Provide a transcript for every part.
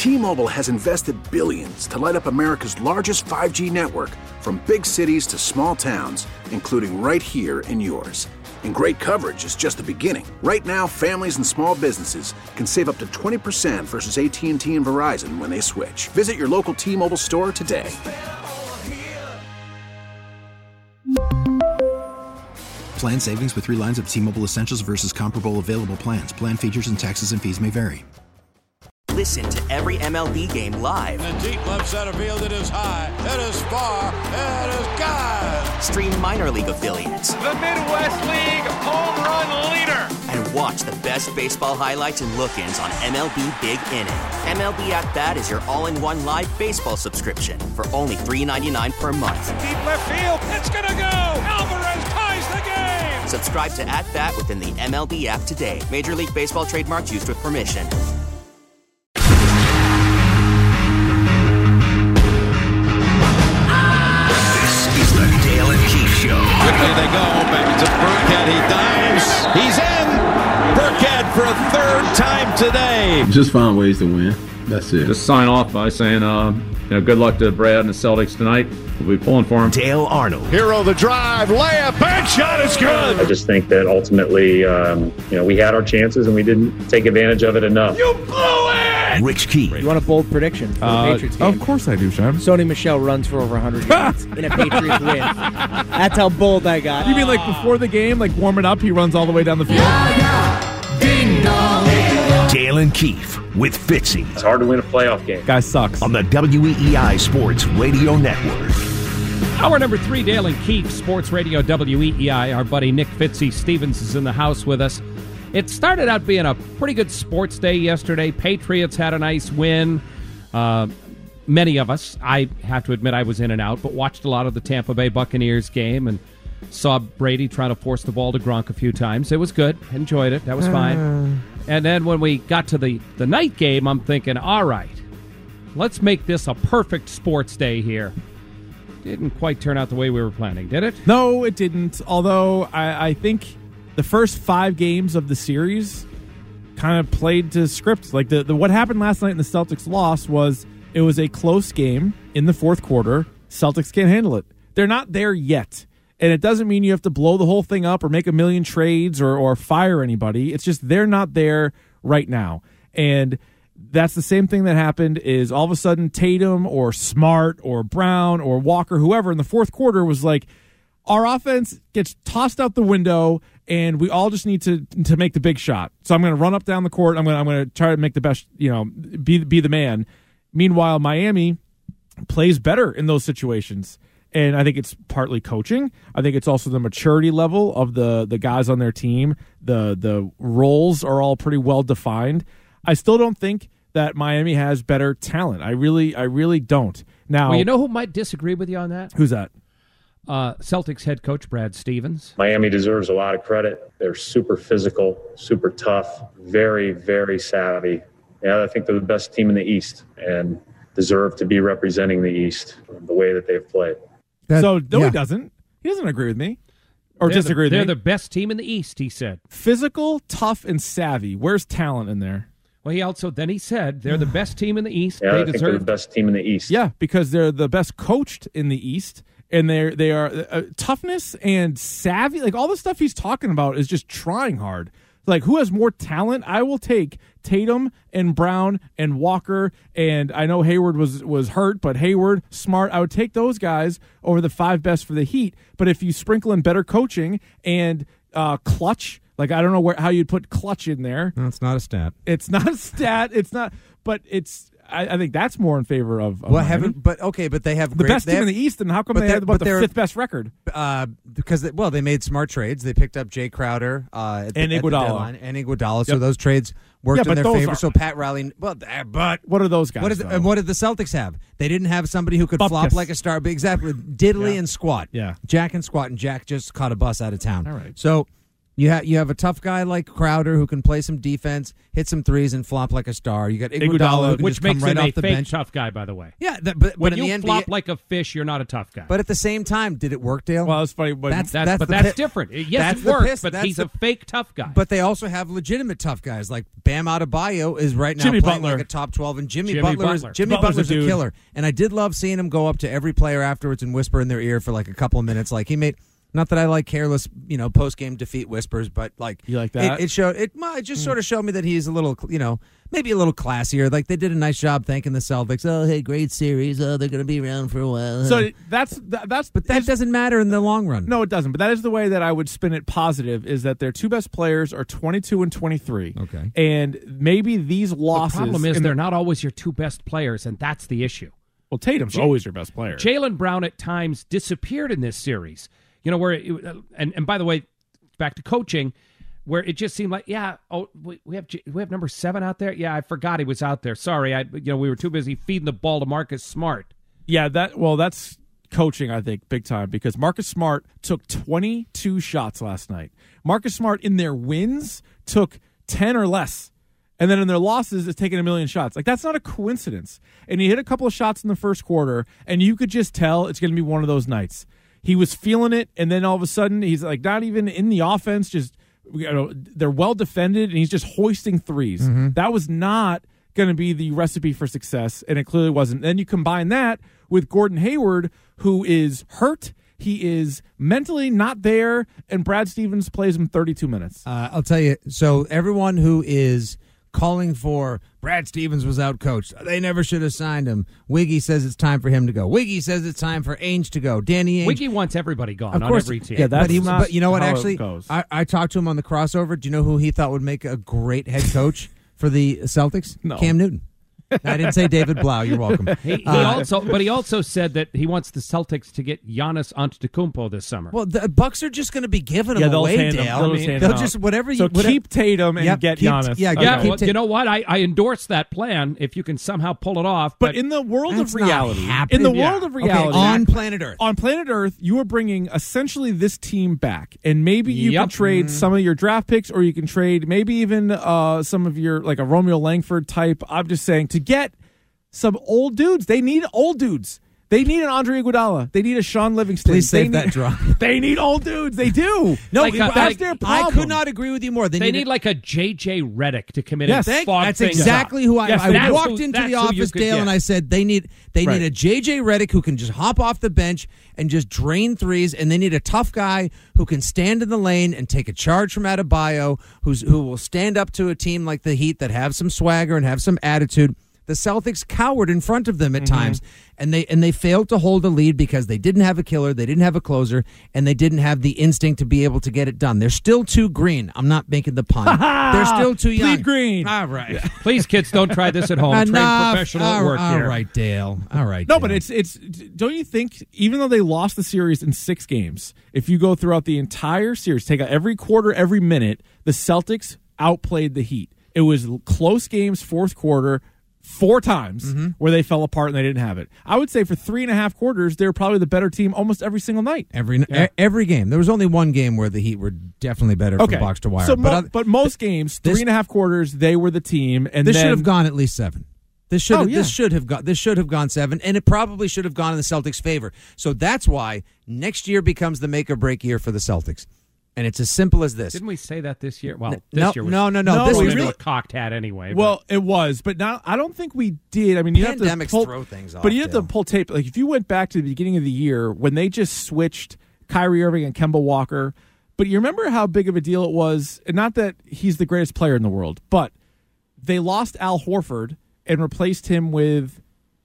T-Mobile has invested billions to light up America's largest 5G network, from big cities to small towns, including right here in yours. And great coverage is just the beginning. Right now, families and small businesses can save up to 20% versus AT&T and Verizon when they switch. Visit your local T-Mobile store today. Plan savings with 3 lines of T-Mobile Essentials versus comparable available plans. Plan features and taxes and fees may vary. Listen to every MLB game live. In the deep left center field, it is high, it is far, it is gone. Stream minor league affiliates. The Midwest League home run leader. And watch the best baseball highlights and look-ins on MLB Big Inning. MLB At Bat is your all-in-one live baseball subscription for only $3.99 per month. Deep left field, it's gonna go. Alvarez ties the game. Subscribe to At Bat within the MLB app today. Major League Baseball trademarks used with permission. Quickly they go, back to Burkhead, he dives, he's in! Burkhead for a third time today! Just find ways to win, that's it. Just sign off by saying, good luck to Brad and the Celtics tonight. We'll be pulling for him. Dale Arnold. Hero the drive, layup, bank shot is good! I just think that ultimately, we had our chances and we didn't take advantage of it enough. You blew it! Rich Key. You want a bold prediction for the Patriots game? Of course I do, Sean. Sony Michel runs for over 100 yards in a Patriots win. That's how bold I got. You mean like before the game, like warming up, he runs all the way down the field? Ding dong. Dale and Keefe with Fitzy. It's hard to win a playoff game. Guy sucks. On the WEEI Sports Radio Network. Hour number 3, Dale and Keefe, Sports Radio WEEI. Our buddy Nick Fitzy Stevens is in the house with us. It started out being a pretty good sports day yesterday. Patriots had a nice win. Many of us, I have to admit I was in and out, but watched a lot of the Tampa Bay Buccaneers game and saw Brady trying to force the ball to Gronk a few times. It was good. Enjoyed it. That was fine. And then when we got to the night game, I'm thinking, all right, let's make this a perfect sports day here. Didn't quite turn out the way we were planning, did it? No, it didn't. Although I think the first 5 games of the series kind of played to script. Like the what happened last night in the Celtics loss was it was a close game in the fourth quarter. Celtics can't handle it. They're not there yet. And it doesn't mean you have to blow the whole thing up or make a million trades or fire anybody. It's just they're not there right now. And that's the same thing that happened is all of a sudden Tatum or Smart or Brown or Walker, whoever in the fourth quarter was like, our offense gets tossed out the window and we all just need to make the big shot. So I'm going to run up down the court. I'm going to try to make the best, be the man. Meanwhile, Miami plays better in those situations. And I think it's partly coaching. I think it's also the maturity level of the guys on their team. The roles are all pretty well defined. I still don't think that Miami has better talent. I really don't. Now, well, you know who might disagree with you on that? Who's that? Celtics head coach Brad Stevens. Miami deserves a lot of credit. They're super physical, super tough, very, very savvy. Yeah, I think they're the best team in the East and deserve to be representing the East the way that they've played. He doesn't. He doesn't agree with me. Or disagree with me. They're the best team in the East, he said. Physical, tough, and savvy. Where's talent in there? Well, he said they're the best team in the East. Yeah, I think they're the best team in the East. Yeah, because they're the best coached in the East, and they are toughness and savvy. Like all the stuff he's talking about is just trying hard. Like who has more talent? I will take Tatum and Brown and Walker, and I know Hayward was hurt, but Hayward, Smart, I would take those guys over the 5 best for the Heat. But if you sprinkle in better coaching and clutch. Like, I don't know how you'd put clutch in there. No, it's not a stat. It's not a stat. It's not, but it's. I think that's more in favor of. But they have the best team in the East, and how come they have the 5th best record? Because they made smart trades. They picked up Jay Crowder and Iguodala. So those trades worked in their favor. So Pat Riley. But what are those guys? What did the Celtics have? They didn't have somebody who could flop like a star. Exactly, diddly and squat. Yeah, Jack and squat, and Jack just caught a bus out of town. All right. So You have a tough guy like Crowder who can play some defense, hit some threes, and flop like a star. You got Iguodala who can which just makes come right him a off the fake bench. tough guy, by the way. Yeah, but when in you the NBA, flop like a fish, you're not a tough guy. But at the same time, did it work, Dale? Well, it's funny. But that's different. Yes, it worked, but he's a fake tough guy. But they also have legitimate tough guys like Bam Adebayo is right now Jimmy playing Butler. like a top 12, and Jimmy Butler's Butler's a dude. killer. And I did love seeing him go up to every player afterwards and whisper in their ear for like a couple of minutes. Like he made. Not that I like careless, post-game defeat whispers, but like you like that. It showed it just sort of showed me that he's a little, maybe a little classier. Like they did a nice job thanking the Celtics. Oh, hey, great series. Oh, they're going to be around for a while. So that's. But that doesn't matter in the long run. No, it doesn't. But that is the way that I would spin it positive. Is that their two best players are 22 and 23. Okay, and maybe these losses. The problem is they're not always your two best players, and that's the issue. Well, Tatum's always your best player. Jaylen Brown at times disappeared in this series. Where and by the way, back to coaching, where it just seemed like, we have number 7 out there. Yeah, I forgot he was out there. Sorry, we were too busy feeding the ball to Marcus Smart. Yeah, that's coaching, I think, big time, because Marcus Smart took 22 shots last night. Marcus Smart in their wins took 10 or less. And then in their losses, is taking 1 million shots. Like, that's not a coincidence. And he hit a couple of shots in the first quarter, and you could just tell it's going to be one of those nights. He was feeling it, and then all of a sudden, he's like not even in the offense. Just they're well defended, and he's just hoisting threes. Mm-hmm. That was not going to be the recipe for success, and it clearly wasn't. Then you combine that with Gordon Hayward, who is hurt. He is mentally not there, and Brad Stevens plays him 32 minutes. I'll tell you. So everyone who is calling for Brad Stevens was outcoached. They never should have signed him. Wiggy says it's time for him to go. Wiggy says it's time for Ainge to go. Danny Ainge. Wiggy wants everybody gone of course, on every team. Yeah, that's not but you know what? how Actually, it goes. I talked to him on the crossover. Do you know who he thought would make a great head coach for the Celtics? No. Cam Newton. I didn't say David Blau. You're welcome. He also said that he wants the Celtics to get Giannis Antetokounmpo this summer. Well, the Bucks are just going to be giving him away, Dale. They'll just whatever you. So keep Tatum and get Giannis. Well, you know what? I endorse that plan if you can somehow pull it off. But in the world of reality, on planet Earth, you are bringing essentially this team back, and maybe you can trade some of your draft picks, or you can trade maybe even some of your like a Romeo Langford type. I'm just saying to get some old dudes. They need old dudes. They need an Andre Iguodala. They need a Sean Livingston. Please save that drop. They need old dudes. They do. No, that's their problem. I could not agree with you more. They need like a J.J. Redick to come in and fog that's things exactly up. who I walked into the office, Dale, and I said they need a J.J. Redick who can just hop off the bench and just drain threes, and they need a tough guy who can stand in the lane and take a charge from Adebayo, who will stand up to a team like the Heat that have some swagger and have some attitude. The Celtics cowered in front of them at times, and they failed to hold a lead because they didn't have a killer, they didn't have a closer, and they didn't have the instinct to be able to get it done. They're still too green. I'm not making the pun. They're still too young. Bleed green. All right. Please, kids, don't try this at home. Train professional at work here. All right, Dale. All right. No, Dale. but it's don't you think, even though they lost the series in 6 games, if you go throughout the entire series, take out every quarter, every minute, the Celtics outplayed the Heat. It was close games, fourth quarter, 4 times where they fell apart and they didn't have it. I would say for 3.5 quarters, they were probably the better team almost every single night. Every game. There was only one game where the Heat were definitely better from box to wire. So but most games, 3.5 quarters, they were the team. And this then, should have gone at least 7. This should have gone 7, and it probably should have gone in the Celtics' favor. So that's why next year becomes the make or break year for the Celtics. And it's as simple as this. Didn't we say that this year? Well, No, this year was no. This We was really- a cocked hat anyway. Well, it was, but now I don't think we did. I mean, you have to Pandemics pull, throw things off, but you have to Dale. pull tape. Like if you went back to the beginning of the year when they just switched Kyrie Irving and Kemba Walker, but you remember how big of a deal it was. And not that he's the greatest player in the world, but they lost Al Horford and replaced him with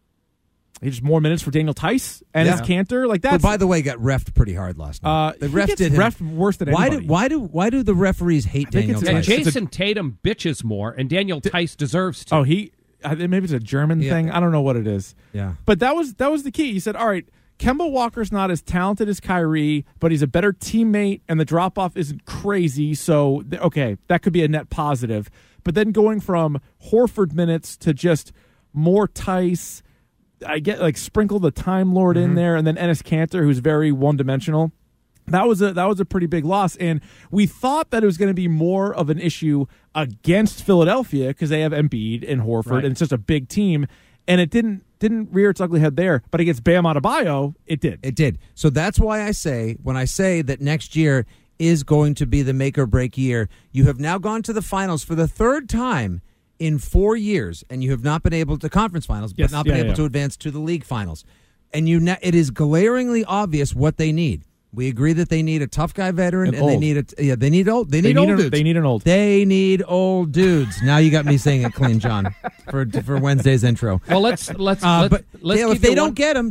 just more minutes for Daniel Tice and his Cantor. Like that. Who, by the way, got reffed pretty hard last night. The ref did him. Reffed worse than anybody. Why do the referees hate Daniel and Tice? Jason Tatum bitches more, and Daniel Tice deserves to. Oh, maybe it's a German thing. I don't know what it is. Yeah. But that was the key. He said, all right, Kemba Walker's not as talented as Kyrie, but he's a better teammate, and the drop-off isn't crazy, so, okay, that could be a net positive. But then going from Horford minutes to just more Tice, I get, like, sprinkle the Time Lord in there, and then Enes Kanter, who's very one-dimensional. That was a pretty big loss, and we thought that it was going to be more of an issue against Philadelphia because they have Embiid and Horford, and it's just a big team, and it didn't rear its ugly head there. But against Bam Adebayo, it did. It did. So that's why when I say that next year is going to be the make or break year, you have now gone to the finals for the third time in 4 years, and you have not been able to conference finals, but not been able to advance to the league finals. And it is glaringly obvious what they need. We agree that they need a tough guy veteran, and they need old dudes. They need an old. They need old dudes. Now you got me saying it clean, John, for Wednesday's intro. Well, let's Dale, if they don't get him,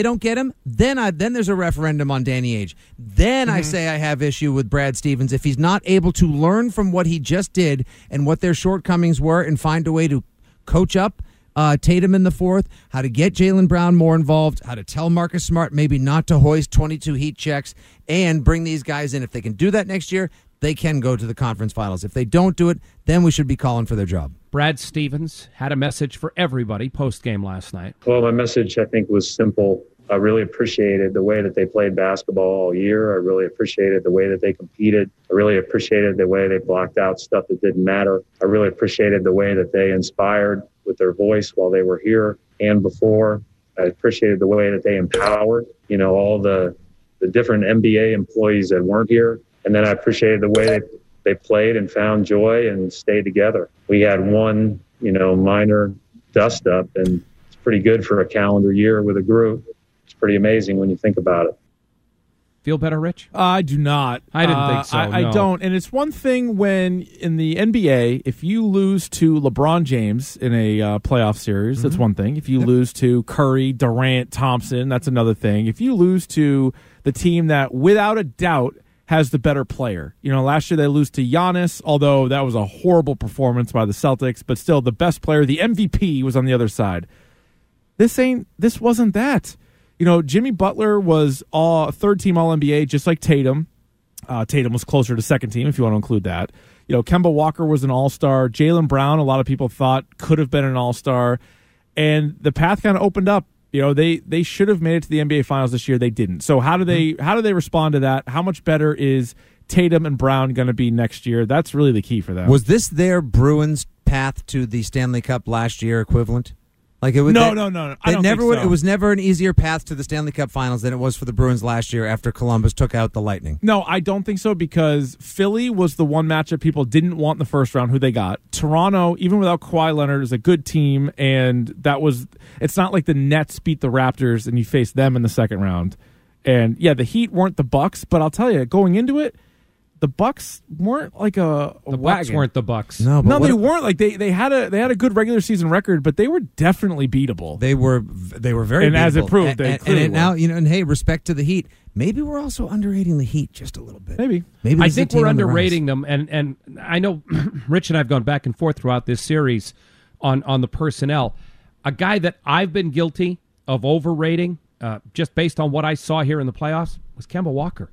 then there's a referendum on Danny Ainge. Then I say I have issue with Brad Stevens if he's not able to learn from what he just did and what their shortcomings were and find a way to coach up Tatum in the fourth, how to get Jaylen Brown more involved, how to tell Marcus Smart maybe not to hoist 22 heat checks, and bring these guys in. If they can do that next year, they can go to the conference finals. If they don't do it, then we should be calling for their job. Brad Stevens had a message for everybody post-game last night. Well, my message, I think, was simple. I really appreciated the way that they played basketball all year. I really appreciated the way that they competed. I really appreciated the way they blocked out stuff that didn't matter. I really appreciated the way that they inspired with their voice while they were here and before. I appreciated the way that they empowered, all the different NBA employees that weren't here. And then I appreciated the way that they played and found joy and stayed together. We had one, minor dust up, and it's pretty good for a calendar year with a group. It's pretty amazing when you think about it. Feel better, Rich? I do not. I didn't think so. I don't. And it's one thing when in the NBA, if you lose to LeBron James in a playoff series, that's one thing. If you lose to Curry, Durant, Thompson, that's another thing. If you lose to the team that, without a doubt, has the better player. Last year they lose to Giannis, although that was a horrible performance by the Celtics, but still the best player, the MVP, was on the other side. This wasn't that. Jimmy Butler was third-team All-NBA, just like Tatum. Tatum was closer to second team, if you want to include that. Kemba Walker was an All-Star. Jaylen Brown, a lot of people thought could have been an All-Star. And the path kind of opened up. They should have made it to the NBA Finals this year. They didn't. So how do they respond to that? How much better is Tatum and Brown going to be next year? That's really the key for them. Was this their Bruins path to the Stanley Cup last year equivalent? No. I don't think so. It was never an easier path to the Stanley Cup Finals than it was for the Bruins last year after Columbus took out the Lightning. No, I don't think so, because Philly was the one matchup people didn't want in the first round, who they got. Toronto, even without Kawhi Leonard, is a good team, and it's not like the Nets beat the Raptors and you face them in the second round. And yeah, the Heat weren't the Bucks, but I'll tell you, going into it, the Bucks weren't like a the wagon. Bucks weren't the Bucks. No, they weren't. Like they had a good regular season record, but they were definitely beatable. They were very and beatable. As it proved, now and hey, respect to the Heat. Maybe we're also underrating the Heat just a little bit. Maybe I think we're underrating them, and I know Rich and I've gone back and forth throughout this series on the personnel. A guy that I've been guilty of overrating, just based on what I saw here in the playoffs, was Kemba Walker.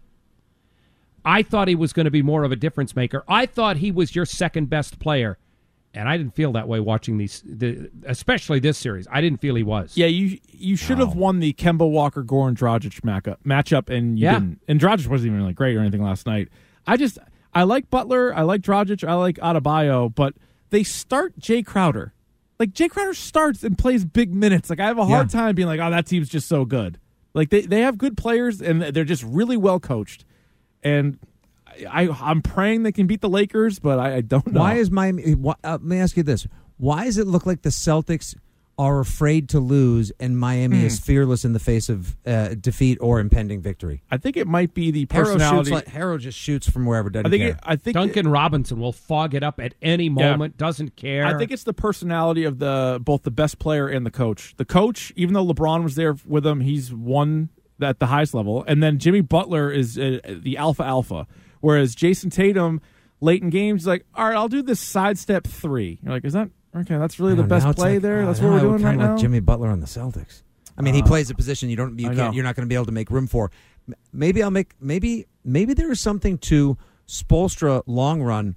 I thought he was going to be more of a difference maker. I thought he was your second best player, and I didn't feel that way watching especially this series. I didn't feel he was. Yeah, you should have won the Kemba Walker Goran Dragic matchup, and you didn't. And Dragic wasn't even really great or anything last night. I like Butler, I like Dragic, I like Adebayo, but they start Jay Crowder. Like, Jay Crowder starts and plays big minutes. Like, I have a hard time being like, oh, that team's just so good. Like, they have good players, and they're just really well coached. And I'm praying they can beat the Lakers, but I don't know. Why is Miami? Let me ask you this: why does it look like the Celtics are afraid to lose, and Miami is fearless in the face of defeat or impending victory? I think it might be the personality. Harrow just shoots from wherever. I think Duncan Robinson will fog it up at any moment. Doesn't care. I think it's the personality of both the best player and the coach. The coach, even though LeBron was there with him, he's won at the highest level, and then Jimmy Butler is the alpha, whereas Jason Tatum late in games is like, all right, I'll do this sidestep 3. You're like, is that okay? That's really the best play there. That's what we're doing right now. Like Jimmy Butler on the Celtics. I mean, he plays a position you're not going to be able to make room for. Maybe there is something to Spoelstra long run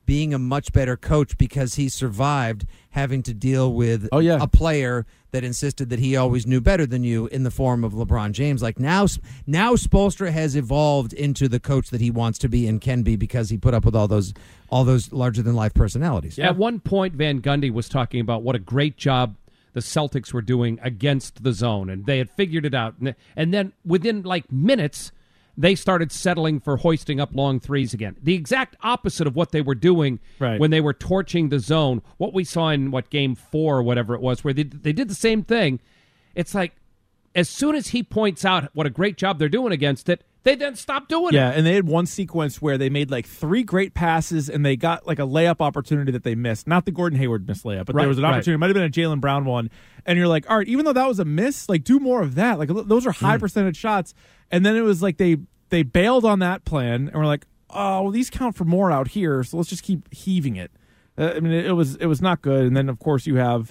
being a much better coach because he survived having to deal with a player that insisted that he always knew better than you in the form of LeBron James. Like now Spoelstra has evolved into the coach that he wants to be and can be because he put up with all those larger-than-life personalities. Yeah. At one point, Van Gundy was talking about what a great job the Celtics were doing against the zone, and they had figured it out. And then within, minutes, they started settling for hoisting up long threes again. The exact opposite of what they were doing when they were torching the zone. What we saw in, Game 4 or whatever it was, where they did the same thing. It's like, as soon as he points out what a great job they're doing against it, they then stop doing it. Yeah, and they had one sequence where they made 3 great passes, and they got a layup opportunity that they missed. Not the Gordon Hayward missed layup, but there was an opportunity. It might have been a Jaylen Brown one. And you're like, all right, even though that was a miss, do more of that. Those are high percentage shots. And then it was they bailed on that plan, and we're like, oh, well, these count for more out here, so let's just keep heaving it. It was not good. And then, of course, you have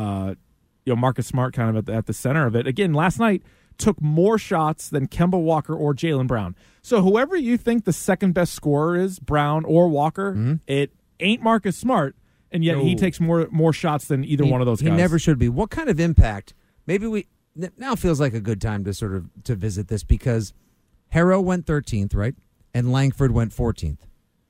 Marcus Smart kind of at the center of it. Again, last night, took more shots than Kemba Walker or Jaylen Brown. So whoever you think the second best scorer is, Brown or Walker, it ain't Marcus Smart, and yet he takes more shots than either one of those guys. He never should be. What kind of impact? Maybe now feels like a good time to sort of to visit this because Harrow went 13th, right? And Langford went 14th in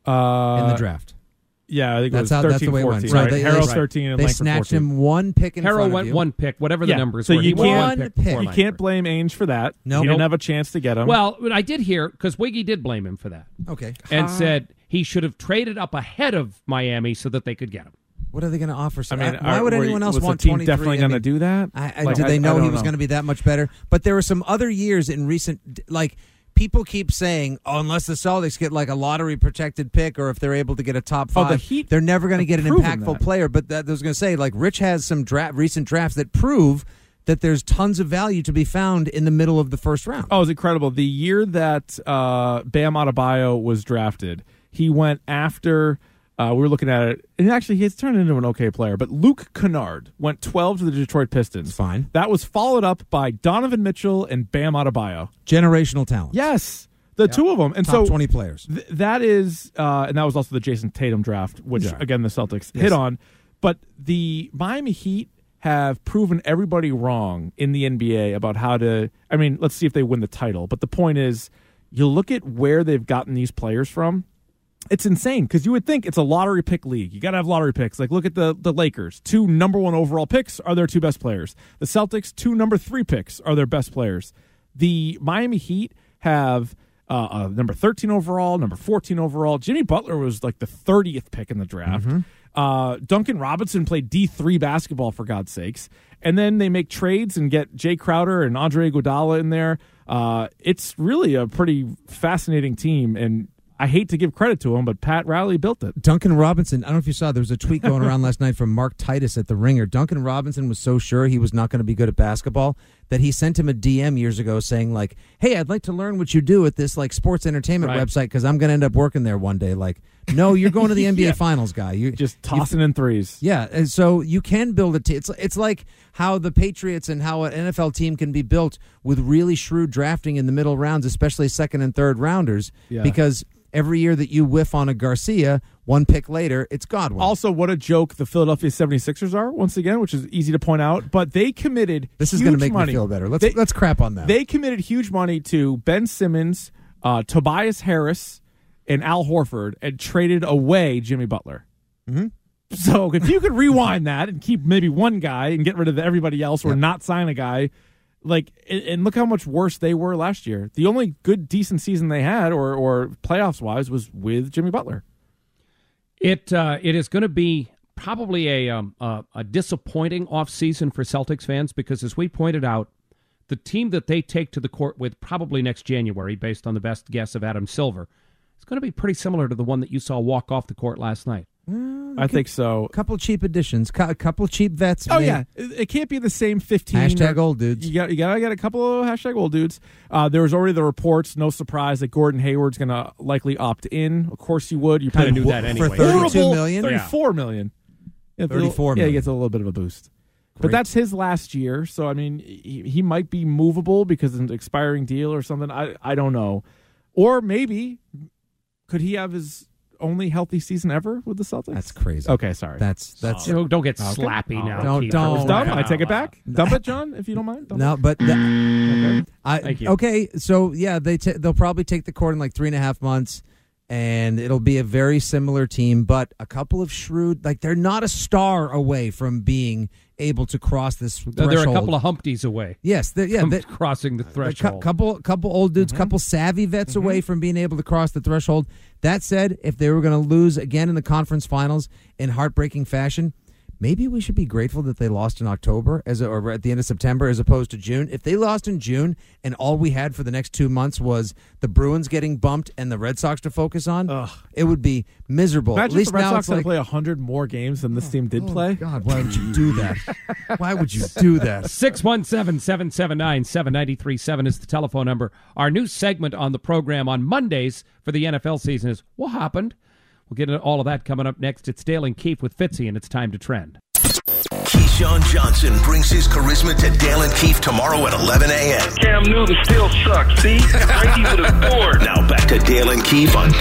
the draft. Yeah, I think that's the way 14, it went. Right? Harrow's 13 and they Langford snatched 14. him one pick in Harrow front went of you. one pick, whatever the numbers so were. You can't, can't blame Ainge for that. Nope. He didn't have a chance to get him. Well, I did hear, because Wiggy did blame him for that. Okay. And said he should have traded up ahead of Miami so that they could get him. What are they going to offer? Why would anyone else want 23? Was the team definitely going to do that? Did they know he was going to be that much better? But there were some other years in recent, people keep saying, unless the Celtics get a lottery protected pick or if they're able to get a top 5, they're never going to get an impactful player. But I was going to say, Rich has some recent drafts that prove that there's tons of value to be found in the middle of the first round. Oh, it was incredible. The year that Bam Adebayo was drafted, he went after... we were looking at it, and actually he's turned into an okay player, but Luke Kennard went 12 to the Detroit Pistons. Fine. That was followed up by Donovan Mitchell and Bam Adebayo. Generational talent. Yes. The two of them. And top 20 players. That is, and that was also the Jason Tatum draft, which, again, the Celtics hit on. But the Miami Heat have proven everybody wrong in the NBA about how to, let's see if they win the title. But the point is, you look at where they've gotten these players from, it's insane because you would think it's a lottery pick league. You got to have lottery picks. Look at the Lakers. 2 number 1 overall picks are their 2 best players. The Celtics, 2 number 3 picks are their best players. The Miami Heat have number 13 overall, number 14 overall. Jimmy Butler was the 30th pick in the draft. Duncan Robinson played D3 basketball, for God's sakes. And then they make trades and get Jay Crowder and Andre Iguodala in there. It's really a pretty fascinating team, and I hate to give credit to him, but Pat Riley built it. Duncan Robinson, I don't know if you saw, there was a tweet going around last night from Mark Titus at The Ringer. Duncan Robinson was so sure he was not going to be good at basketball that he sent him a DM years ago saying, hey, I'd like to learn what you do at this sports entertainment website because I'm going to end up working there one day. No, you're going to the NBA Finals, guy. You just tossing in threes. Yeah, and so you can build a team. It's like how the Patriots and how an NFL team can be built with really shrewd drafting in the middle rounds, especially second and third rounders, because every year that you whiff on a Garcia, 1 pick later, it's Godwin. Also, what a joke the Philadelphia 76ers are, once again, which is easy to point out. But they committed This is going to make me feel better. Let's crap on that. They committed huge money to Ben Simmons, Tobias Harris, and Al Horford, and traded away Jimmy Butler. Mm-hmm. So if you could rewind that and keep maybe one guy and get rid of everybody else or not sign a guy, and look how much worse they were last year. The only good, decent season they had, or playoffs-wise, was with Jimmy Butler. It is going to be probably a disappointing offseason for Celtics fans because, as we pointed out, the team that they take to the court with probably next January, based on the best guess of Adam Silver, is going to be pretty similar to the one that you saw walk off the court last night. I think so. A couple cheap additions, a couple cheap vets. Oh, yeah. It can't be the same 15. Hashtag old dudes. You got to get a couple of hashtag old dudes. There was already the reports, no surprise, that Gordon Hayward's going to likely opt in. Of course he would. You kind of knew that anyway. For $32 million? $34 million. Yeah, $34 million. Yeah, he gets a little bit of a boost. Great. But that's his last year, so, he might be movable because of an expiring deal or something. I don't know. Or maybe, could he have his only healthy season ever with the Celtics? That's crazy. Okay, sorry. That's don't get slappy now. Don't. I take it back. Dump it, John, if you don't mind. No, but okay. Thank you. Okay, so yeah, they'll probably take the court in like 3.5 months. And it'll be a very similar team, but a couple of shrewd, like they're not a star away from being able to cross this threshold. They're a couple of Humpties away. Yes, they're crossing the threshold. Couple old dudes, couple savvy vets away from being able to cross the threshold. That said, if they were going to lose again in the conference finals in heartbreaking fashion, maybe we should be grateful that they lost in October or at the end of September as opposed to June. If they lost in June and all we had for the next 2 months was the Bruins getting bumped and the Red Sox to focus on, it would be miserable. Imagine at least if the Red now Sox it's like play 100 more games than this team did play. God, why would you do that? Why would you do that? 617-779-7937 is the telephone number. Our new segment on the program on Mondays for the NFL season is What Happened? We'll get into all of that coming up next. It's Dale and Keefe with Fitzy, and it's time to trend. Keyshawn Johnson brings his charisma to Dale and Keefe tomorrow at 11 a.m. Cam Newton still sucks. See? Brady would have scored. Now back to Dale and Keefe on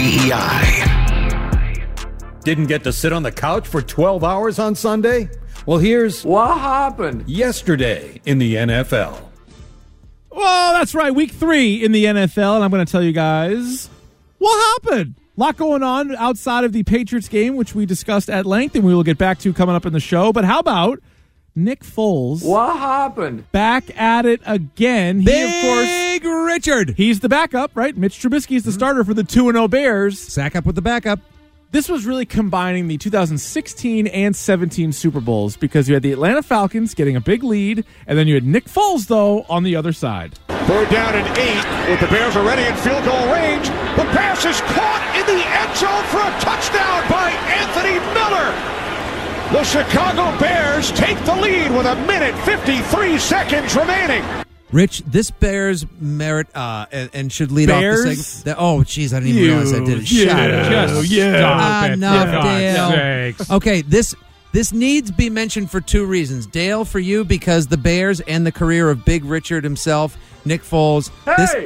WEEI. Didn't get to sit on the couch for 12 hours on Sunday? Well, here's what happened yesterday in the NFL. Well, that's right. Week 3 in the NFL, and I'm going to tell you guys what happened. A lot going on outside of the Patriots game, which we discussed at length, and we will get back to coming up in the show. But how about Nick Foles? What happened? Back at it again. Big Richard. He's the backup, right? Mitch Trubisky is the starter for the 2-0 Bears. Sack up with the backup. This was really combining the 2016 and 17 Super Bowls because you had the Atlanta Falcons getting a big lead, and then you had Nick Foles, though, on the other side. 3rd down and 8 with the Bears already in field goal range. The pass is caught in the end zone for a touchdown by Anthony Miller. The Chicago Bears take the lead with 1:53 seconds remaining. Rich, this Bears merit and should lead Bears? off the segment. Oh, jeez, I didn't even realize I did it. Shut up. Stop it. Enough, Dale. Sakes. Okay, this needs to be mentioned for 2 reasons. Dale, for you, because the Bears and the career of Big Richard himself, Nick Foles. Hey!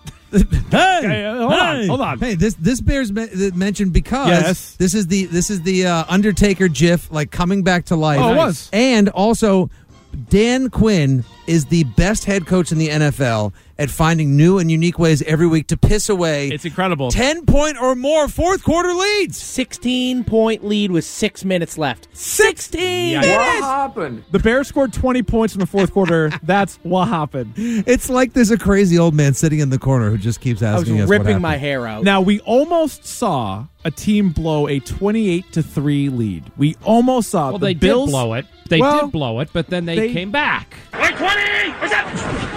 Hold on. Hey, this Bears mentioned because this is the Undertaker GIF, like coming back to life. Oh, it was. And also, Dan Quinn is the best head coach in the NFL at finding new and unique ways every week to piss away. It's incredible. 10-point or more fourth-quarter leads. 16-point lead with 6 minutes left. 16 minutes! What happened? The Bears scored 20 points in the fourth quarter. That's what happened. It's like there's a crazy old man sitting in the corner who just keeps asking us what ripping happened. my hair out. Now, we almost saw a team blow a 28-3 lead. We almost saw Well, the they Bills did blow it. They did blow it, but then they came back. 20! What's that?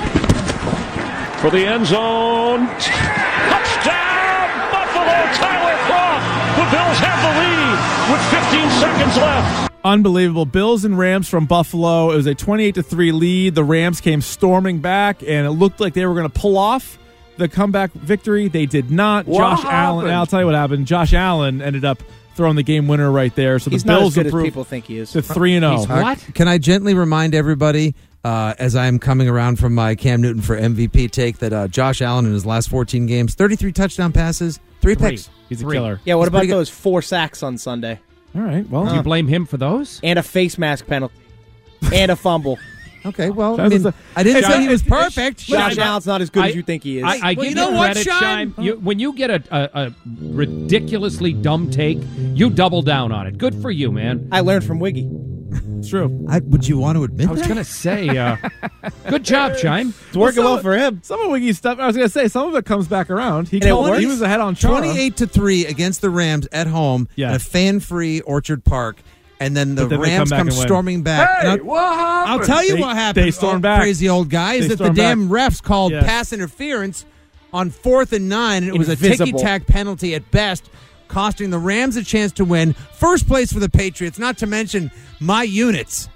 For the end zone. Touchdown, Buffalo, Tyler Kroft. The Bills have the lead with 15 seconds left. Unbelievable. Bills and Rams from Buffalo. It was a 28-3 lead. The Rams came storming back, and it looked like they were going to pull off the comeback victory. They did not. What Josh Allen. I'll tell you what happened. Josh Allen ended up throwing the game winner right there. So he's the Bills not as good as improved people think he is. to 3-0. What? Can I gently remind everybody, as I am coming around from my Cam Newton for MVP take, that Josh Allen in his last 14 games, 33 touchdown passes, 3 picks. He's a killer. Yeah, what about those 4 sacks on Sunday? All right. Well, Do you blame him for those? And a face mask penalty. And a fumble. Okay, well, I mean, I didn't say he was perfect. Josh Allen's not as good as you think he is. I give you credit, Shime. When you get a ridiculously dumb take, you double down on it. Good for you, man. I learned from Wiggy. It's true. Would you want to admit I was that? going to say, good job, Shime. It's working well for him. Some of Wiggy's stuff, I was going to say, some of it comes back around. He it works. He was ahead on Chara. 28-3 against the Rams at home in a fan-free Orchard Park. And then the Rams come storming back. Hey, what happened? I'll tell you what happened. They stormed back. Crazy old guy. Is that the damn refs called pass interference on 4th and 9, and it was a ticky-tack penalty at best, costing the Rams a chance to win. First place for the Patriots, not to mention my units.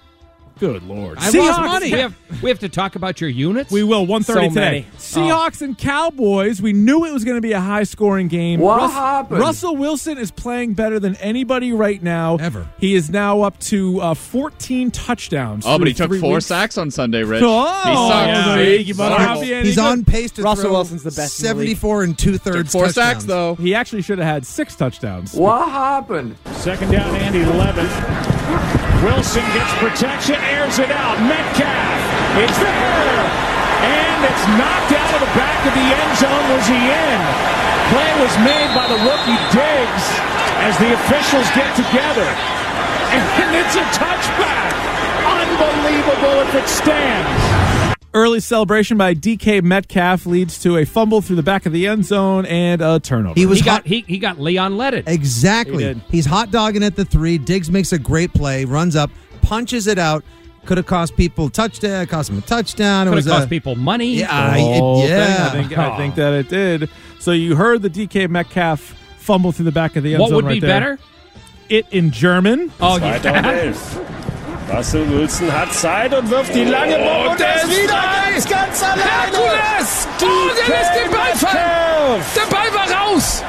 Good Lord. I lost money. We have to talk about your units? We will, 1:30 today. Many. Seahawks and Cowboys. We knew it was going to be a high-scoring game. What happened? Russell Wilson is playing better than anybody right now. Ever. He is now up to 14 touchdowns. Oh, but he took 4 weeks. sacks on Sunday, Rich. Oh, he sucks. He's on pace to Russell throw Wilson's the best 74 and 2/3 4 touchdowns. sacks, though. He actually should have had 6 touchdowns. What happened? Second down, Andy Levin. Wilson gets protection, airs it out. Metcalf, it's there! And it's knocked out of the back of the end zone. Was he in? Play was made by the rookie Diggs as the officials get together. And it's a touchback. Unbelievable if it stands. Early celebration by DK Metcalf leads to a fumble through the back of the end zone and a turnover. He got Leon Ledded. Exactly. He's hot dogging at the 3. Diggs makes a great play, runs up, punches it out. Could have cost people touchdown. Cost him a touchdown. Could have cost people money. Yeah, I think that it did. So you heard the DK Metcalf fumble through the back of the end zone. What would be there. better? It in German. Oh, yeah. Russell Wilson hat Zeit und wirft die lange Bombe. Und er ist wieder ganz alleine. Herkules! Oh, der lässt den Ball fallen. Der Ball war raus.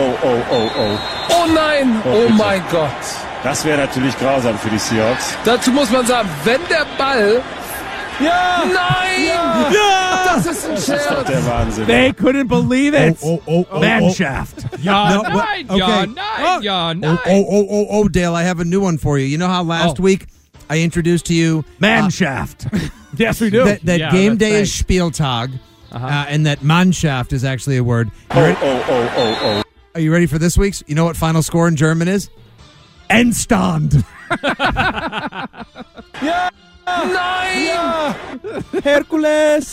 Oh nein. Oh mein Gott. Das wäre natürlich grausam für die Seahawks. Dazu muss man sagen, wenn der Ball... Ja! Nein! Ja! Das ist ein Scherz. Das ist doch der Wahnsinn. They couldn't believe it. Manshaft. Oh, Dale, I have a new one for you. You know how last week I introduced to you Manshaft. Yes, we do. That game day is Spieltag, and that Mannschaft is actually a word. Oh. Are you ready for this week's? You know what final score in German is? Endstand. Yeah. Nein! Hercules.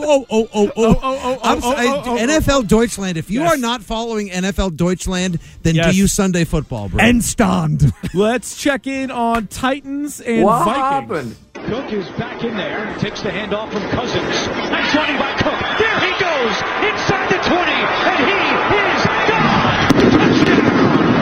NFL Deutschland. If you are not following NFL Deutschland, then do you Sunday football, bro. Endstand. Let's check in on Titans and What Vikings. happened? Cook is back in there. Takes the handoff from Cousins. Nice running by Cook. There he goes. Inside the 20. And he is gone. Touchdown.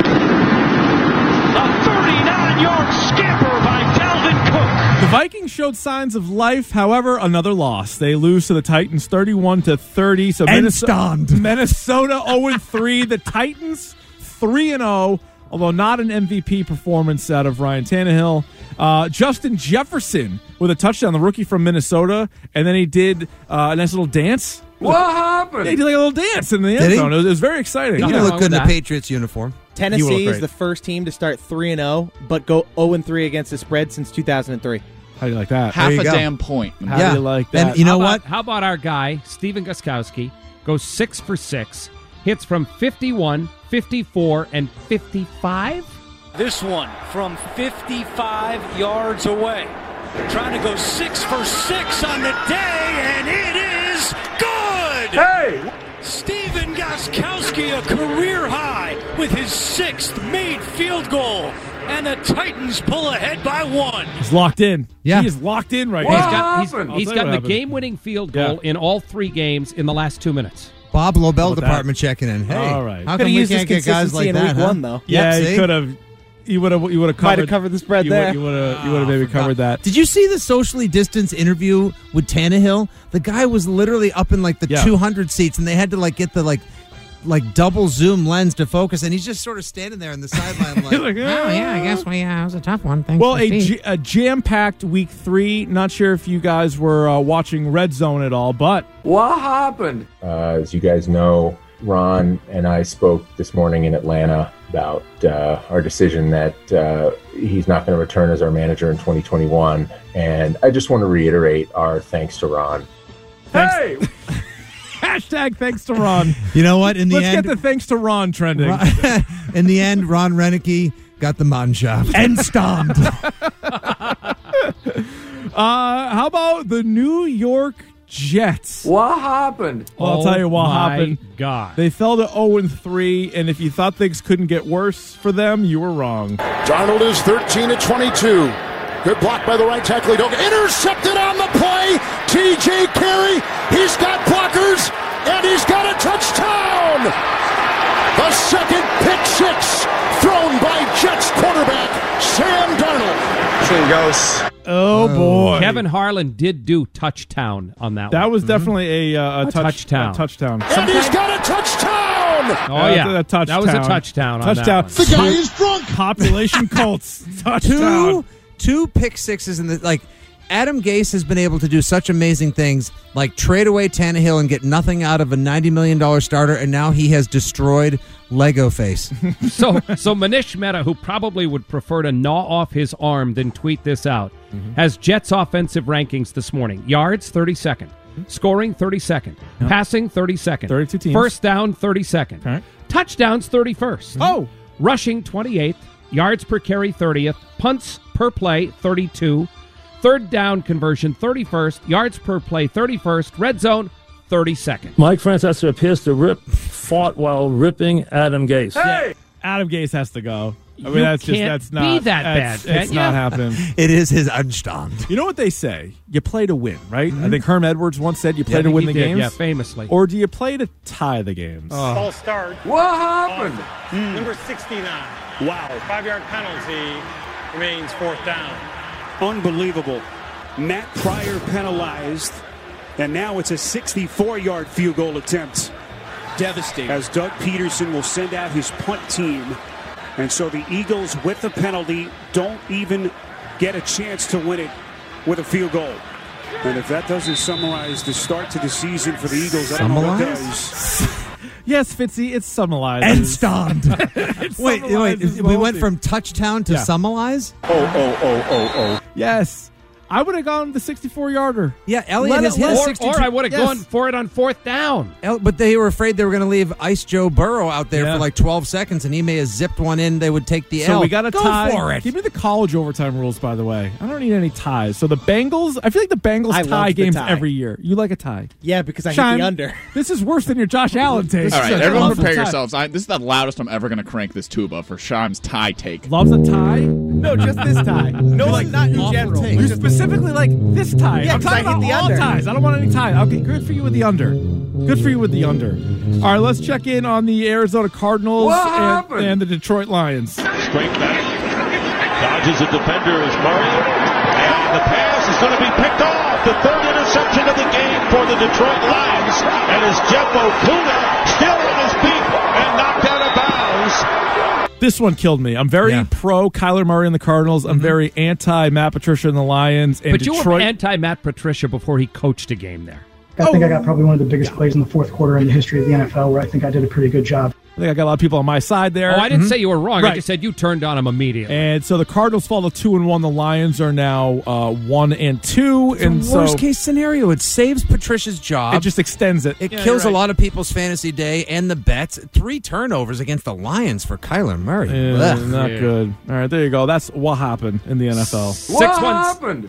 A 39-yard scamper by Dalvin Cook. The Vikings showed signs of life, however, another loss. They lose to the Titans 31-30. So Minnesota 0-3. The Titans 3-0, although not an MVP performance out of Ryan Tannehill. Justin Jefferson with a touchdown, the rookie from Minnesota, and then he did a nice little dance. What happened? Yeah, he did like a little dance in the end zone. It was very exciting. He looked good in the Patriots uniform. Tennessee is the first team to start 3-0, but go 0-3 against the spread since 2003. How do you like that? Half a damn point. How do you like that? And you know what? How about our guy, Steven Gostkowski, goes 6 for 6, hits from 51, 54, and 55? This one from 55 yards away. Trying to go 6 for 6 on the day, and it is good! Hey! Steven Gostkowski, a career high with his 6th made field goal. And the Titans pull ahead by 1. He's locked in. Yeah. He is locked in right What now. happened? He's gotten the game-winning field goal in all 3 games in the last 2 minutes. Bob Lobel department checking in. Hey, all right. How come we can't get guys like in that? week 1, though. Yeah, Yep, he could have. You would have covered. Might have covered the spread there. You would have maybe covered that. Did you see the socially distanced interview with Tannehill? The guy was literally up in like the 200 seats, and they had to like get the like double zoom lens to focus, and he's just sort of standing there in the sideline like, oh yeah, I guess it was a tough one. Thanks. Well, a jam-packed week 3. Not sure if you guys were watching Red Zone at all, but What happened? As you guys know, Ron and I spoke this morning in Atlanta about our decision that he's not going to return as our manager in 2021. And I just want to reiterate our thanks to Ron. Hey! Hashtag thanks to Ron. You know what? In the Let's end, get the thanks to Ron trending. in the end, Ron Renicky got the Mannschaft. Endstand. How about the New York Jets? What happened? Well, I'll tell you what happened. God. They fell to 0-3, and if you thought things couldn't get worse for them, you were wrong. Darnold is 13-22. Good block by the right tackle. Intercepted on the play. T.J. Carey. He's got blockers, and he's got a touchdown. The second pick six thrown by Jets quarterback Sam Darnold. between ghosts. Oh, boy. Kevin Harlan did do touchdown on that one. That was definitely a touchdown. Touchdown. And he's got a touchdown! Oh, yeah. A touchdown. That was a touchdown on that one. The guy is drunk! Population Colts. Touchdown. Two pick sixes in the Adam Gase has been able to do such amazing things, like trade away Tannehill and get nothing out of a $90 million starter, and now he has destroyed Lego Face. So Manish Mehta, who probably would prefer to gnaw off his arm than tweet this out, has Jets offensive rankings this morning. Yards, 32nd. Scoring, 32nd. Yep. Passing, 32nd. 32 teams. First down, 32nd. Okay. Touchdowns, 31st. Oh! Rushing, 28th. Yards per carry, 30th. Punts per play, 32. Third down conversion, 31st. Yards per play, 31st. Red zone, 32nd. Mike Francesa appears to fought while ripping Adam Gase. Hey! Yeah. Adam Gase has to go. I mean, that's not be that bad. It's not happening. It is his Anstand. You know what they say? You play to win, right? I think Herm Edwards once said you play to win the games. Yeah, famously. Or do you play to tie the games? False start. What happened? Number 69. Wow. 5-yard penalty. Remains fourth down. Unbelievable. Matt Pryor penalized, and now it's a 64-yard field goal attempt. Devastating. As Doug Peterson will send out his punt team. And so the Eagles, with the penalty, don't even get a chance to win it with a field goal. And if that doesn't summarize the start to the season for the Eagles, I don't know what does. Yes, Fitzy, it's summarized. Endstand. Wait, we went from touchdown to summarize? Oh. Yes. I would have gone the 64-yarder. Yeah, Elliott has hit a 62. Or I would have gone for it on fourth down. But they were afraid they were going to leave Ice Joe Burrow out there for like 12 seconds, and he may have zipped one in. They would take the L. So we got a tie. Go for it. Give me the college overtime rules, by the way. I don't need any ties. So the Bengals, I feel like the Bengals tie games every year. You like a tie. Yeah, because I hit the under. This is worse than your Josh Allen take. All right, everyone prepare yourselves. This is the loudest I'm ever going to crank this tuba for Sham's tie take. Loves a tie? No, just this tie. No, like not in general. You specifically like this tie. Yeah, I'm talking about the all under. ties. I don't want any ties. Okay, good for you with the under. Good for you with the under. All right, let's check in on the Arizona Cardinals and the Detroit Lions. Straight back. Dodges a defender is Murray. And the pass is going to be picked off. The third interception of the game for the Detroit Lions. And it's Jeff Okudah still on his feet and knocked out of bounds. This one killed me. I'm very pro Kyler Murray and the Cardinals. I'm very anti Matt Patricia and the Lions. And But Detroit. you were anti Matt Patricia before he coached a game there. I think I got probably one of the biggest plays in the fourth quarter in the history of the NFL where I think I did a pretty good job. I think I got a lot of people on my side there. Oh, I didn't say you were wrong. Right. I just said you turned on him immediately. And so the Cardinals fall to 2-1. The Lions are now 1-2. And the worst case scenario, it saves Patricia's job. It just extends it. It kills a lot of people's fantasy day and the bets. 3 turnovers against the Lions for Kyler Murray. Not good. All right, there you go. That's what happened in the NFL. What happened?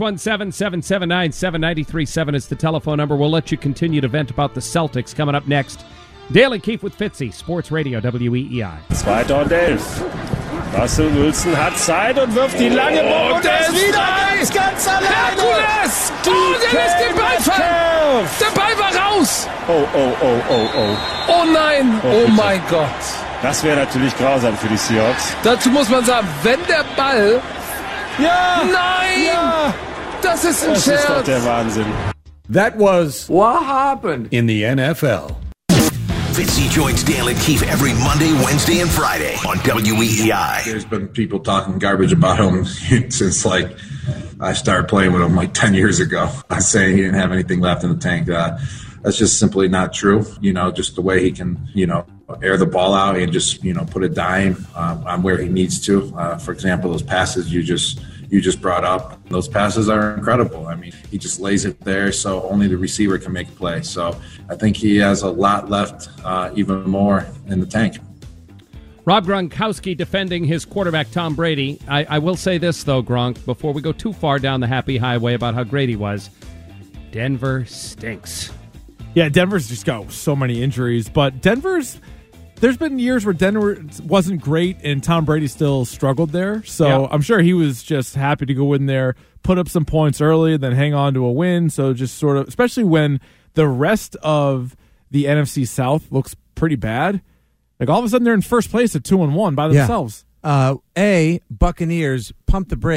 617-779-7937 is the telephone number. We'll let you continue to vent about the Celtics coming up next. Dale and Keefe with Fitzy, Sports Radio WEEI. 2. und 11. Russell Wilson hat Zeit und wirft die lange Ball. Und der ist wieder ganz alleine. Herkules! Oh, der lässt den Ball fallen. Der Ball war raus. Oh. Oh nein, oh mein Gott. Das wäre natürlich grausam für die Seahawks. Dazu muss man sagen, wenn der Ball... Ja! Nein! Ja! Das ist ein Das Scherz. ist doch der Wahnsinn. That was What happened? in the NFL. Fitzy joins Dale and Keefe every Monday, Wednesday, and Friday on WEEI. There's been people talking garbage about him since, I started playing with him 10 years ago. I'm saying he didn't have anything left in the tank. That's just simply not true. Just the way he can, air the ball out and just, put a dime on where he needs to. For example, those passes you just brought up, those passes are incredible. I mean, he just lays it there so only the receiver can make a play. So I think he has a lot left, even more in the tank. Rob Gronkowski defending his quarterback, Tom Brady. I will say this, though, Gronk, before we go too far down the happy highway about how great he was. Denver stinks. Yeah, Denver's just got so many injuries, but there's been years where Denver wasn't great and Tom Brady still struggled there. So I'm sure he was just happy to go in there, put up some points early, and then hang on to a win. So just sort of, especially when the rest of the NFC South looks pretty bad. All of a sudden they're in first place at 2-1 by themselves. Buccaneers, pump the brakes.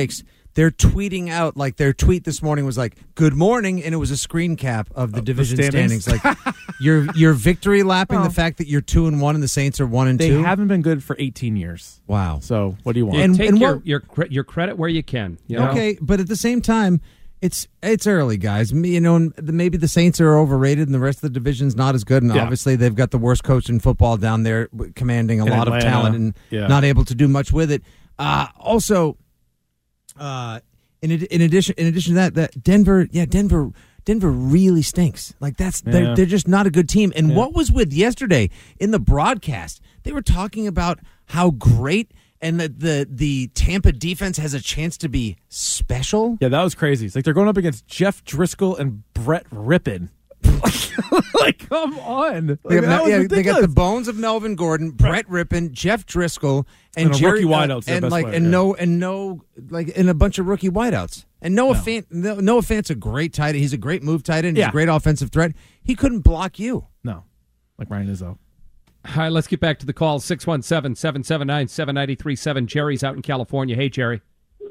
they're tweeting out, like their tweet this morning was like, "Good morning," and it was a screen cap of the division standings. Like you're victory lapping the fact that you're 2-1 and the Saints are 1-2. They haven't been good for 18 years. Wow. So what do you want? And take your credit where you can. You know? Okay, but at the same time, it's early, guys. You know, maybe the Saints are overrated and the rest of the division's not as good. And obviously, they've got the worst coach in football down there, commanding a lot of talent and not able to do much with it. Also, in addition to that Denver really stinks. Like they're just not a good team. And what was with yesterday in the broadcast? They were talking about how great. And the Tampa defense has a chance to be special? Yeah, that was crazy. It's like they're going up against Jeff Driscoll and Brett Rippon. Like, come on. They got the bones of Melvin Gordon, Brett Rippon, Jeff Driscoll, and Jerry rookie wideouts. And a bunch of rookie wideouts. And Noah Fant's a great tight end. He's a great move tight end. He's a great offensive threat. He couldn't block you. No, like Ryan Izzo. All right, let's get back to the call. 617-779-7937. Jerry's out in California. Hey, Jerry.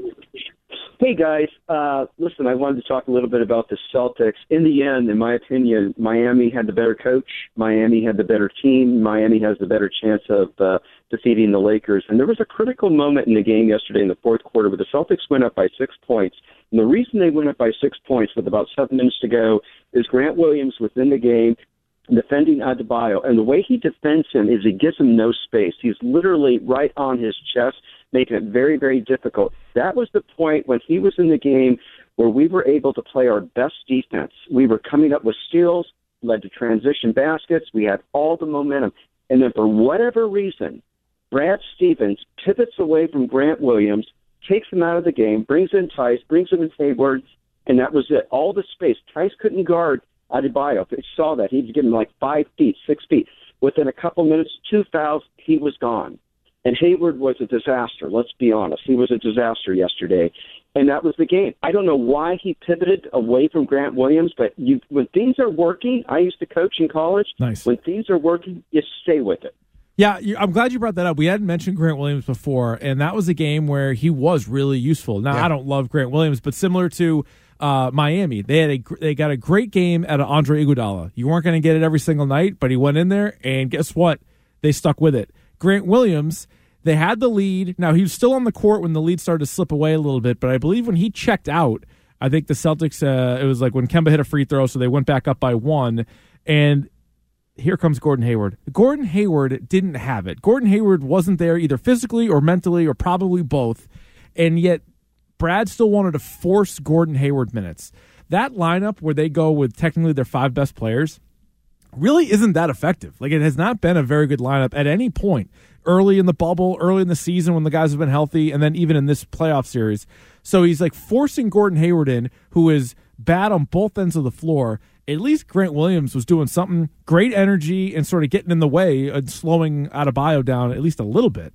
Hey, guys. Listen, I wanted to talk a little bit about the Celtics. In the end, in my opinion, Miami had the better coach. Miami had the better team. Miami has the better chance of defeating the Lakers. And there was a critical moment in the game yesterday in the fourth quarter where the Celtics went up by 6 points. And the reason they went up by 6 points with about 7 minutes to go is Grant Williams was in the game defending Adebayo, and the way he defends him is he gives him no space. He's literally right on his chest, making it very, very difficult. That was the point when he was in the game where we were able to play our best defense. We were coming up with steals, led to transition baskets. We had all the momentum. And then for whatever reason, Brad Stevens pivots away from Grant Williams, takes him out of the game, brings in Tice, brings him in Hayward, and that was it. All the space. Tice couldn't guard Adebayo. If you saw that, he'd give him like 5 feet, 6 feet. Within a couple minutes, 2 fouls, he was gone. And Hayward was a disaster. Let's be honest. He was a disaster yesterday. And that was the game. I don't know why he pivoted away from Grant Williams, but when things are working, I used to coach in college. Nice. When things are working, you stay with it. Yeah, I'm glad you brought that up. We hadn't mentioned Grant Williams before, and that was a game where he was really useful. Now, I don't love Grant Williams, but similar to Miami, they got a great game out of Andre Iguodala. You weren't going to get it every single night, but he went in there, and guess what? They stuck with it. Grant Williams, they had the lead. Now, he was still on the court when the lead started to slip away a little bit, but I believe when he checked out, I think the Celtics, it was like when Kemba hit a free throw, so they went back up by 1, and here comes Gordon Hayward. Gordon Hayward didn't have it. Gordon Hayward wasn't there either physically or mentally or probably both, and yet Brad still wanted to force Gordon Hayward minutes. That lineup where they go with technically their 5 best players really isn't that effective. Like, it has not been a very good lineup at any point early in the bubble, early in the season when the guys have been healthy, and then even in this playoff series. So he's like forcing Gordon Hayward in, who is bad on both ends of the floor. At least Grant Williams was doing something, great energy, and sort of getting in the way and slowing Adebayo down at least a little bit.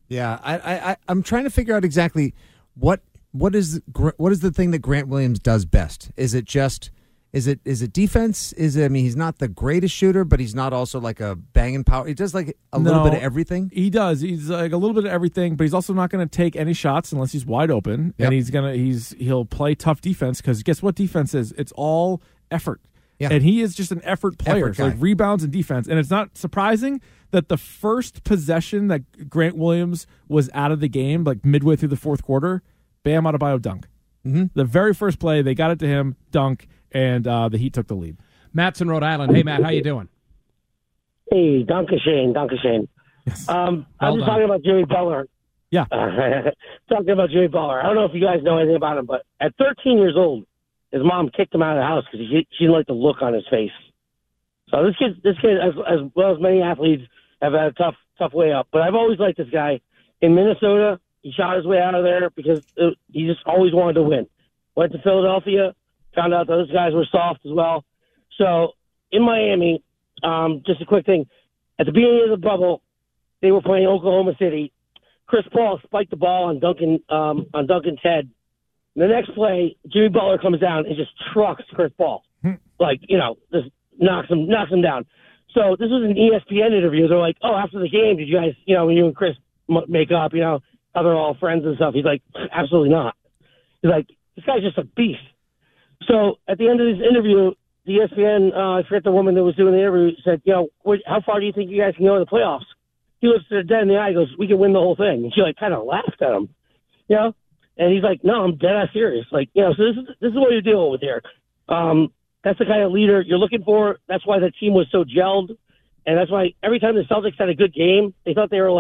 Yeah, I'm trying to figure out exactly what is the thing that Grant Williams does best. Is it defense? He's not the greatest shooter, but he's not also like a banging power. He does like a little bit of everything. He does. He's like a little bit of everything, but he's also not going to take any shots unless he's wide open. Yep. And he'll play tough defense, because guess what defense is? It's all effort. Yeah. And he is just an effort player, like rebounds and defense. And it's not surprising that the first possession that Grant Williams was out of the game, like midway through the fourth quarter, Bam Adebayo dunk. Mm-hmm. The very first play, they got it to him, dunk, and the Heat took the lead. Matt's in Rhode Island. Hey, Matt, how you doing? Hey, Dankeschön. Yes. I'm just talking about Jimmy Butler. Yeah. Talking about Jimmy Butler. I don't know if you guys know anything about him, but at 13 years old, his mom kicked him out of the house because she didn't like the look on his face. So this kid, as well as many athletes, have had a tough way up. But I've always liked this guy. In Minnesota, he shot his way out of there because he just always wanted to win. Went to Philadelphia, found out those guys were soft as well. So in Miami, just a quick thing. At the beginning of the bubble, they were playing Oklahoma City. Chris Paul spiked the ball on Duncan's head. The next play, Jimmy Butler comes down and just trucks Chris Paul. Just knocks him down. So this was an ESPN interview. They're like, oh, after the game, did you guys, when you and Chris make up, how they're all friends and stuff? He's like, absolutely not. He's like, this guy's just a beast. So at the end of this interview, the ESPN, I forget the woman that was doing the interview, said, how far do you think you guys can go in the playoffs? He looks at her dead in the eye and goes, we can win the whole thing. And she kind of laughed at him, And he's like, no, I'm dead ass serious. So this is what you're dealing with here. That's the kind of leader you're looking for. That's why the team was so gelled. And that's why every time the Celtics had a good game, they thought they were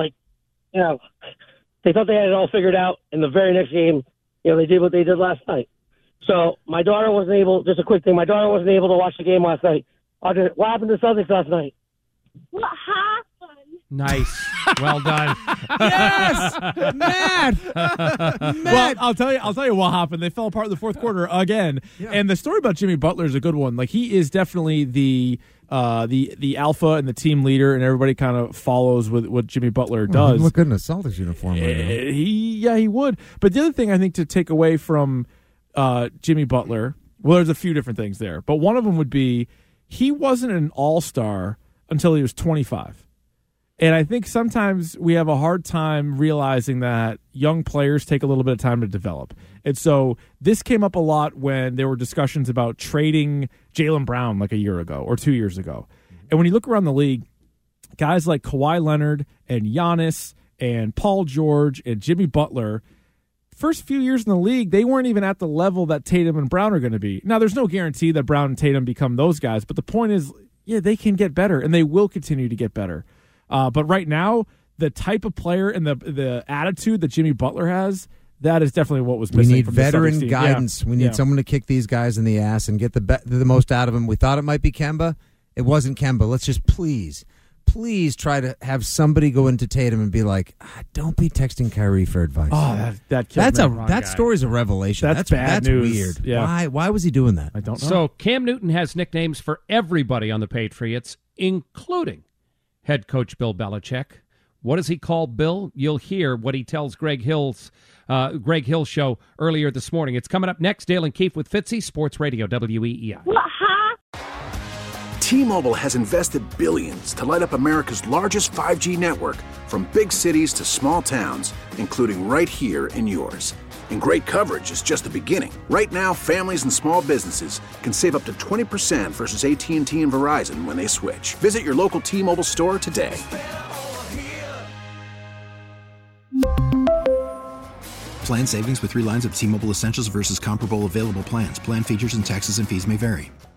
they thought they had it all figured out. And the very next game, they did what they did last night. So my daughter wasn't able, just a quick thing, my daughter wasn't able to watch the game last night. What happened to the Celtics last night? What happened? Nice. Well done. Yes! Matt! Well, I'll tell you what happened. They fell apart in the fourth quarter again. Yeah. And the story about Jimmy Butler is a good one. Like, he is definitely the alpha and the team leader, and everybody kind of follows with what Jimmy Butler does. He'd look good in a Celtics uniform right now. He would. But the other thing I think to take away from Jimmy Butler, well, there's a few different things there, but one of them would be he wasn't an all-star until he was 25. And I think sometimes we have a hard time realizing that young players take a little bit of time to develop. And so this came up a lot when there were discussions about trading Jaylen Brown like a year ago or 2 years ago. And when you look around the league, guys like Kawhi Leonard and Giannis and Paul George and Jimmy Butler, first few years in the league, they weren't even at the level that Tatum and Brown are going to be. Now, there's no guarantee that Brown and Tatum become those guys, but the point is, they can get better, and they will continue to get better. But right now, the type of player and the attitude that Jimmy Butler has, that is definitely what was missing. We need veteran guidance. Yeah. We need someone to kick these guys in the ass and get the most out of them. We thought it might be Kemba. It wasn't Kemba. Let's just please try to have somebody go into Tatum and be like, don't be texting Kyrie for advice. Oh, that story's a revelation. That's bad news. Weird. Yeah. Why was he doing that? I don't know. So Cam Newton has nicknames for everybody on the Patriots, including head coach Bill Belichick. What does he call Bill? You'll hear what he tells Greg Hill's show earlier this morning. It's coming up next. Dale and Keefe with Fitzy, Sports Radio WEEI. T-Mobile has invested billions to light up America's largest 5G network, from big cities to small towns, including right here in yours. And great coverage is just the beginning. Right now, families and small businesses can save up to 20% versus AT&T and Verizon when they switch. Visit your local T-Mobile store today. Plan savings with 3 lines of T-Mobile Essentials versus comparable available plans. Plan features and taxes and fees may vary.